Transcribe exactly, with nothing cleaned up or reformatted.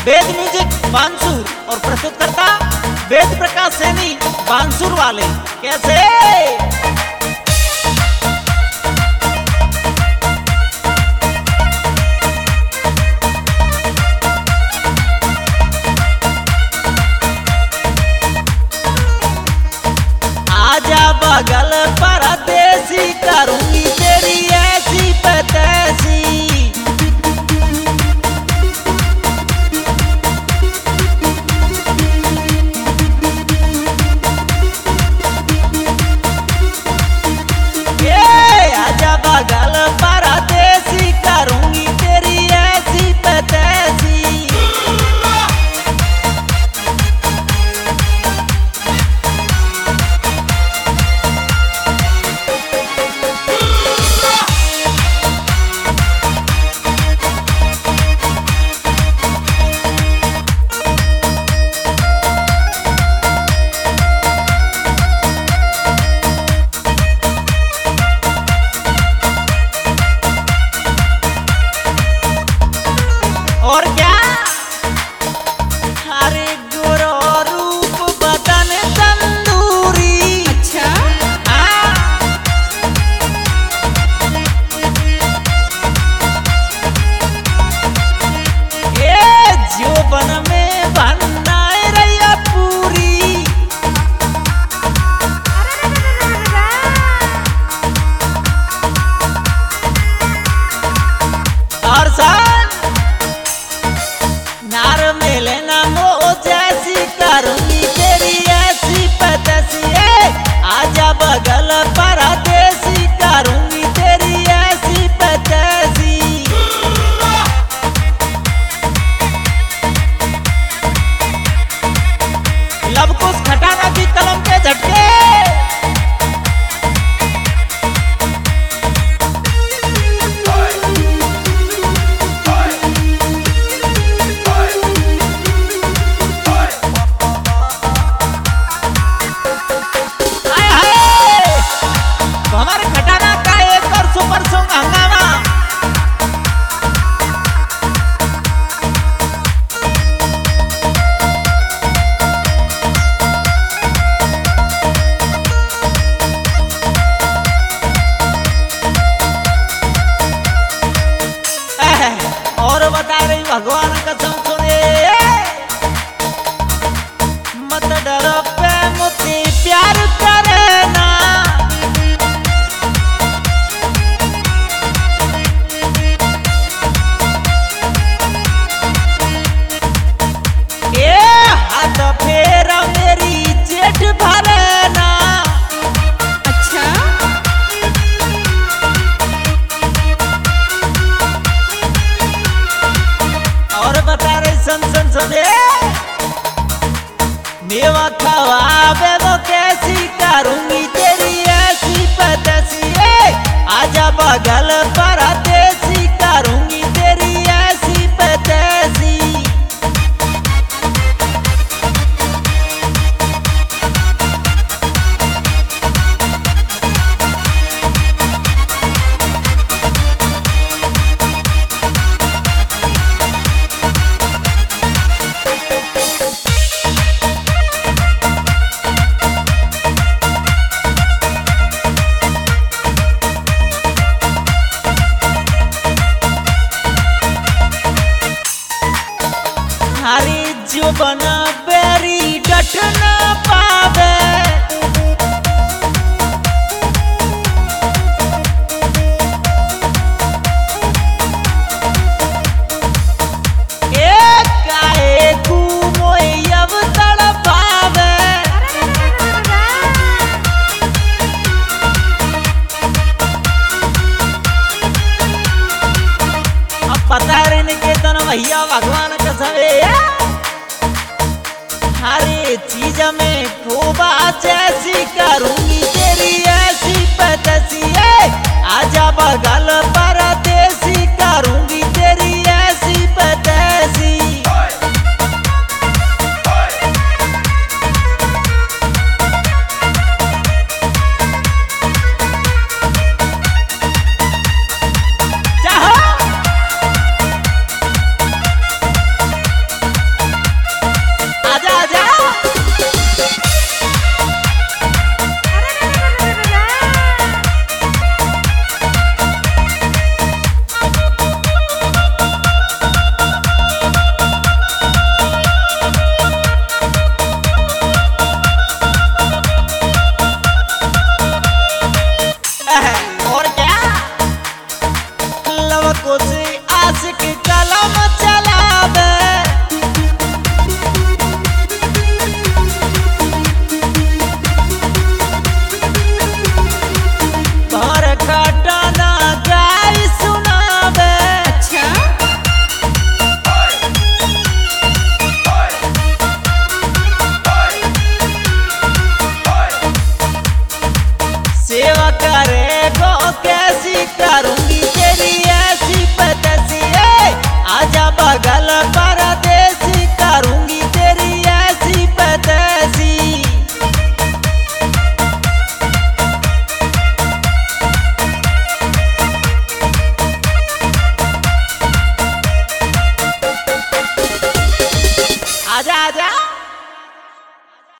वेद म्यूजिक बांसुर और प्रस्तुत करता वेद प्रकाश सैनी बांसुर वाले। कैसे आजा बगल परदेसी करूंगी तेरी ऐसी पैतैसी। बगल परदेसी करूंगी तेरी ऐसी पैतैसी। और क्या हरे गोरो रूप बदन तंदूरी। अच्छा ये जीवन में बनाए रैया पूरी। और सान नार मेले ना मो जैसी करूंगी तेरी ऐसी पैतैसी। आजा बगल परदेसी करूंगी तेरी ऐसी पैतैसी। लब कुछ खटाना की कलम के झटके। हमारे खटाना का एक और सुपर सॉन्ग हंगामा। और बता रही भगवान कसम सुने मत डरो पे मुझसे प्यार करे ना। फेर मेरी जेठ भरे ना। अच्छा और बता रही सन सन सने मेवा खवावे वो कैसी करूंगी तेरी ऐसी पैतैसी। आजा बगल परदेसी करूंगी तेरी ऐसी पैतैसी। हरी जुबन बेरी डट न पावे। एक काहे घूमोए अब तड़पावे। अब पता रही निकेतन भैया भगवान कसवे हरे चीज में खूबा जैसी करूंगी।